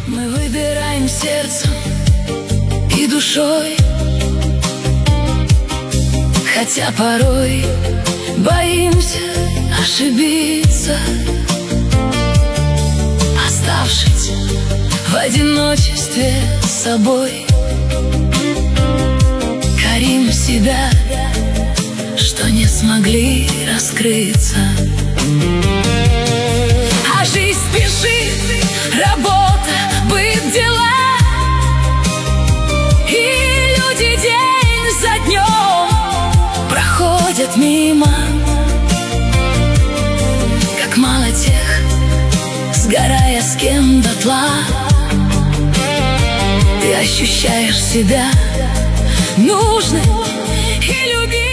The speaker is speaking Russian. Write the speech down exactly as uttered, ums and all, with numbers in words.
Мы выбираем сердцем и душой, хотя порой боимся ошибиться, оставшись в одиночестве с собой. Корим себя, что не смогли раскрыться. А жизнь спешит, работа, быт, дела, и люди день за днем проходят мимо. Как мало тех, сгорая с кем дотла, ты ощущаешь себя нужной и любимой.